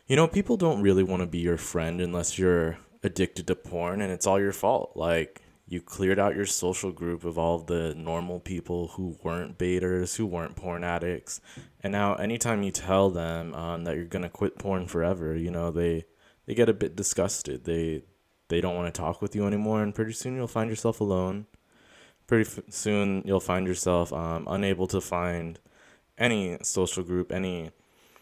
People don't really want to be your friend unless you're addicted to porn and it's all your fault. Like, you cleared out your social group of all the normal people who weren't baiters, who weren't porn addicts. And now, anytime you tell them that you're going to quit porn forever, they get a bit disgusted. They don't want to talk with you anymore, and pretty soon you'll find yourself alone. Soon you'll find yourself unable to find any social group, any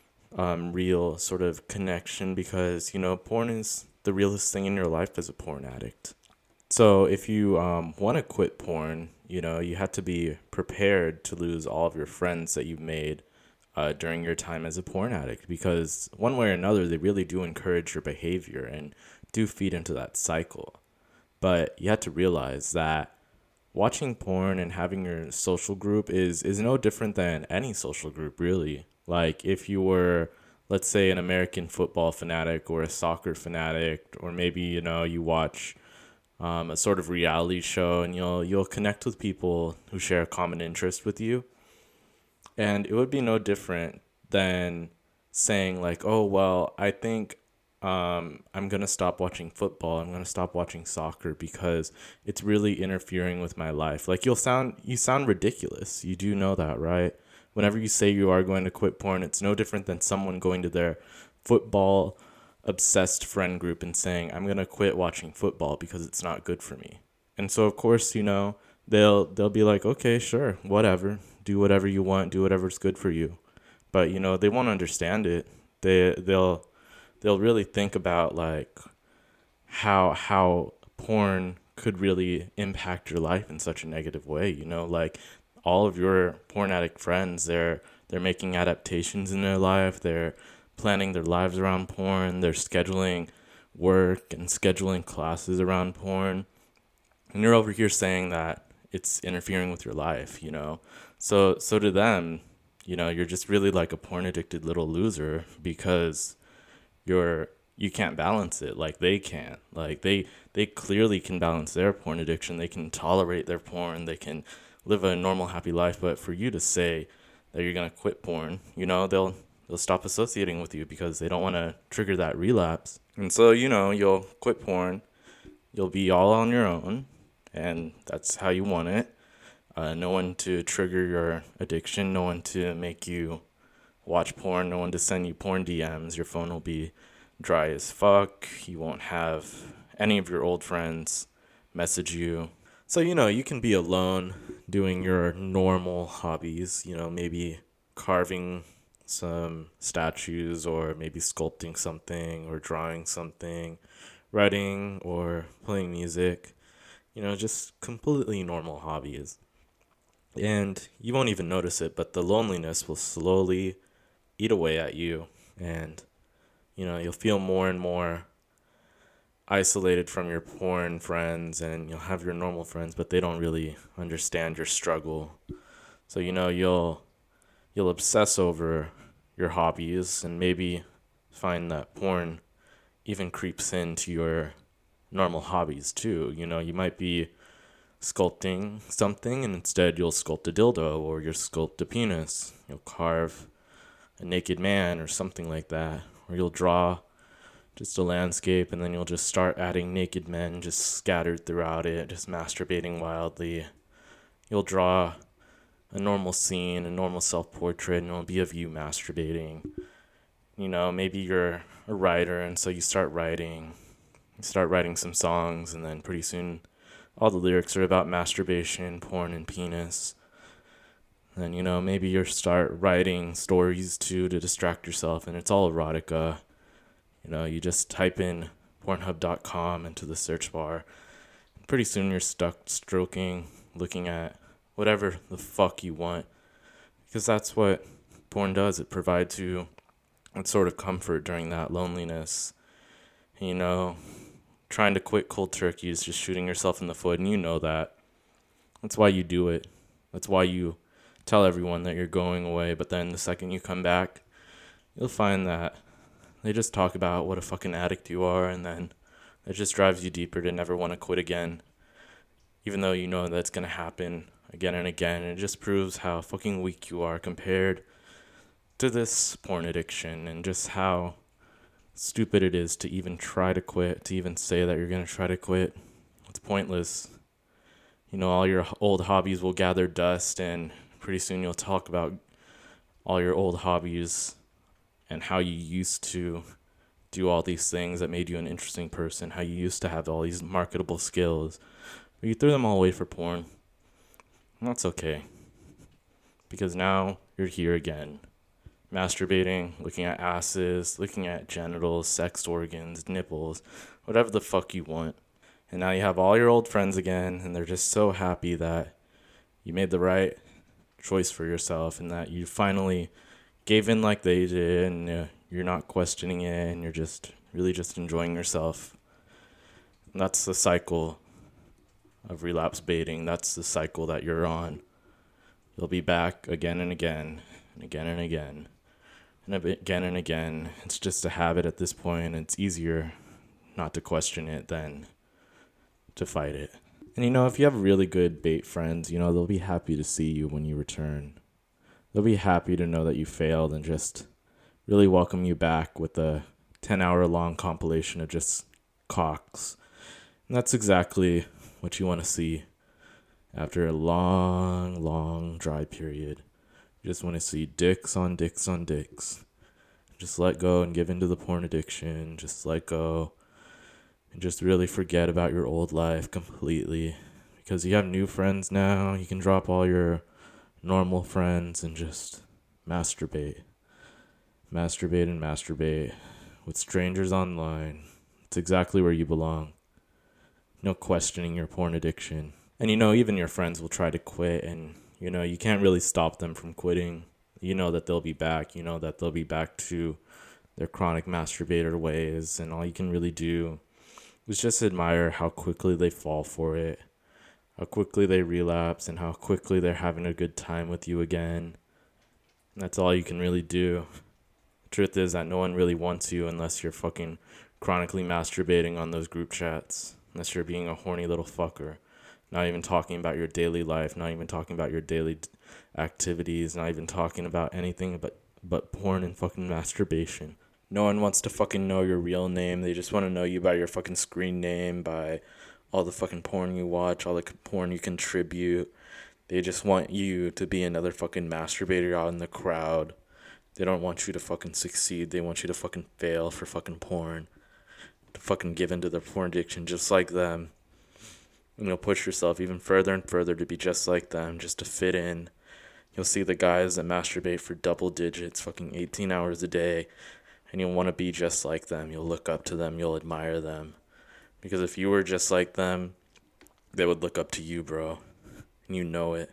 real sort of connection because, porn is the realest thing in your life as a porn addict. So if you want to quit porn, you have to be prepared to lose all of your friends that you've made during your time as a porn addict because one way or another, they really do encourage your behavior and do feed into that cycle. But you have to realize that watching porn and having your social group is no different than any social group, really. Like, if you were, let's say, an American football fanatic or a soccer fanatic, or maybe, you watch a sort of reality show and you'll connect with people who share a common interest with you. And it would be no different than saying, like, oh, well, I think I'm going to stop watching football. I'm going to stop watching soccer because it's really interfering with my life. Like, you sound ridiculous. You do know that, right? Whenever you say you are going to quit porn, it's no different than someone going to their football obsessed friend group and saying, I'm going to quit watching football because it's not good for me. And so, of course, they'll be like, okay, sure, whatever. Do whatever you want. Do whatever's good for you. But, they won't understand it. They'll really think about, like, how porn could really impact your life in such a negative way. Like, all of your porn addict friends, they're making adaptations in their life. They're planning their lives around porn. They're scheduling work and scheduling classes around porn. And you're over here saying that it's interfering with your life. So to them, you're just really like a porn addicted little loser because you can't balance it like they can. Like, they clearly can balance their porn addiction. They can tolerate their porn. They can live a normal, happy life. But for you to say that you're gonna quit porn, they'll stop associating with you because they don't want to trigger that relapse. And so, you'll quit porn. You'll be all on your own, and that's how you want it. No one to trigger your addiction. No one to make you watch porn. No one to send you porn DMs. Your phone will be dry as fuck. You won't have any of your old friends message you. So, you can be alone doing your normal hobbies, maybe carving some statues or maybe sculpting something or drawing something, writing or playing music, just completely normal hobbies. And you won't even notice it, but the loneliness will slowly eat away at you. And, you'll feel more and more isolated from your porn friends, and you'll have your normal friends, but they don't really understand your struggle. So, you'll obsess over your hobbies and maybe find that porn even creeps into your normal hobbies too. You might be sculpting something and instead you'll sculpt a dildo or you'll sculpt a penis. You'll carve a naked man or something like that. Or you'll draw just a landscape and then you'll just start adding naked men just scattered throughout it, just masturbating wildly. You'll draw a normal scene, a normal self-portrait, and it'll be of you masturbating. Maybe you're a writer and so you start writing some songs, and then pretty soon all the lyrics are about masturbation, porn, and penis. And, maybe you start writing stories too to distract yourself, and it's all erotica. You just type in Pornhub.com into the search bar. And pretty soon you're stuck stroking, looking at whatever the fuck you want. Because that's what porn does. It provides you a sort of comfort during that loneliness. Trying to quit cold turkey is just shooting yourself in the foot, and you know that. That's why you do it. That's why you tell everyone that you're going away, but then the second you come back, you'll find that they just talk about what a fucking addict you are, and then it just drives you deeper to never want to quit again, even though you know that's going to happen again and again, and it just proves how fucking weak you are compared to this porn addiction, and just how stupid it is to even try to quit, to even say that you're going to try to quit. It's pointless. All your old hobbies will gather dust, and pretty soon you'll talk about all your old hobbies and how you used to do all these things that made you an interesting person, how you used to have all these marketable skills. But you threw them all away for porn. And that's okay. Because now you're here again. Masturbating, looking at asses, looking at genitals, sex organs, nipples, whatever the fuck you want. And now you have all your old friends again, and they're just so happy that you made the right choice for yourself and that you finally gave in like they did, and you're not questioning it, and you're just really just enjoying yourself. And that's the cycle of relapse baiting. That's the cycle that you're on. You'll be back again and again and again and again and again and again. It's just a habit at this point. It's easier not to question it than to fight it. And if you have really good bait friends, they'll be happy to see you when you return. They'll be happy to know that you failed and just really welcome you back with a 10-hour-long compilation of just cocks. And that's exactly what you want to see after a long, long dry period. You just want to see dicks on dicks on dicks. Just let go and give into the porn addiction. Just let go and just really forget about your old life completely. Because you have new friends now. You can drop all your normal friends and just masturbate. Masturbate and masturbate with strangers online. It's exactly where you belong. No questioning your porn addiction. And even your friends will try to quit, and you can't really stop them from quitting. You know that they'll be back. You know that they'll be back to their chronic masturbator ways, and all you can really do is just admire how quickly they fall for it, how quickly they relapse, and how quickly they're having a good time with you again. And that's all you can really do. The truth is that no one really wants you unless you're fucking chronically masturbating on those group chats, unless you're being a horny little fucker. Not even talking about your daily life, not even talking about your daily activities, not even talking about anything but porn and fucking masturbation. No one wants to fucking know your real name. They just want to know you by your fucking screen name, by all the fucking porn you watch, all the porn you contribute. They just want you to be another fucking masturbator out in the crowd. They don't want you to fucking succeed. They want you to fucking fail for fucking porn. To fucking give into their porn addiction just like them. And you'll push yourself even further and further to be just like them, just to fit in. You'll see the guys that masturbate for double digits, fucking 18 hours a day, and you'll want to be just like them. You'll look up to them. You'll admire them. Because if you were just like them, they would look up to you, bro. And you know it.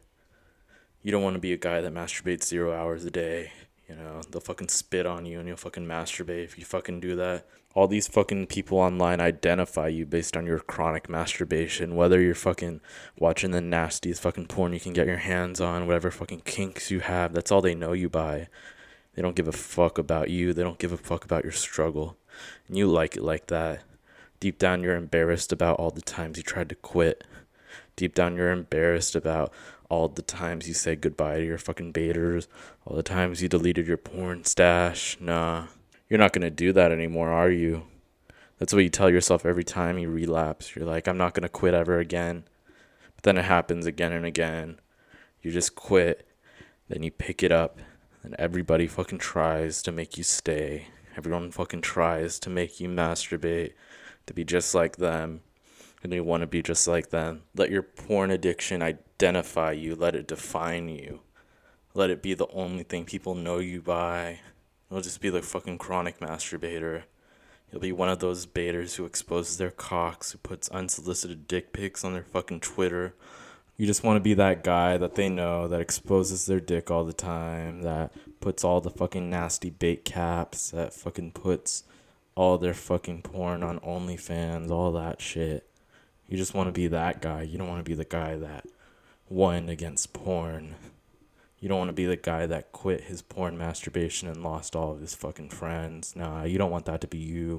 You don't want to be a guy that masturbates 0 hours a day. They'll fucking spit on you and you'll fucking masturbate if you fucking do that. All these fucking people online identify you based on your chronic masturbation. Whether you're fucking watching the nastiest fucking porn you can get your hands on, whatever fucking kinks you have, that's all they know you by. They don't give a fuck about you. They don't give a fuck about your struggle. And you like it like that. Deep down, you're embarrassed about all the times you tried to quit. Deep down, you're embarrassed about all the times you said goodbye to your fucking baiters. All the times you deleted your porn stash. Nah, you're not going to do that anymore, are you? That's what you tell yourself every time you relapse. You're like, I'm not going to quit ever again. But then it happens again and again. You just quit. Then you pick it up. And everybody fucking tries to make you stay. Everyone fucking tries to make you masturbate, to be just like them. And you want to be just like them. Let your porn addiction identify you. Let it define you. Let it be the only thing people know you by. You'll just be the fucking chronic masturbator. You'll be one of those baiters who exposes their cocks, who puts unsolicited dick pics on their fucking Twitter. You just want to be that guy that they know, that exposes their dick all the time, that puts all the fucking nasty bait caps, that fucking puts all their fucking porn on OnlyFans, all that shit. You just want to be that guy. You don't want to be the guy that won against porn. You don't want to be the guy that quit his porn masturbation and lost all of his fucking friends. Nah, you don't want that to be you.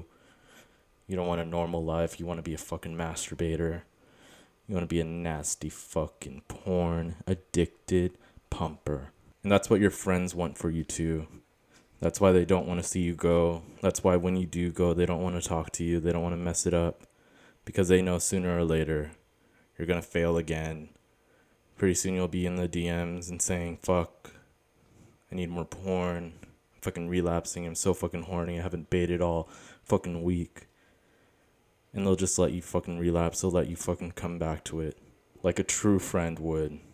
You don't want a normal life. You want to be a fucking masturbator. You want to be a nasty fucking porn addicted pumper. And that's what your friends want for you too. That's why they don't want to see you go. That's why when you do go, they don't want to talk to you. They don't want to mess it up because they know sooner or later you're going to fail again. Pretty soon you'll be in the DMs and saying, fuck, I need more porn. I'm fucking relapsing. I'm so fucking horny. I haven't baited all fucking week. And they'll just let you fucking relapse. They'll let you fucking come back to it like a true friend would.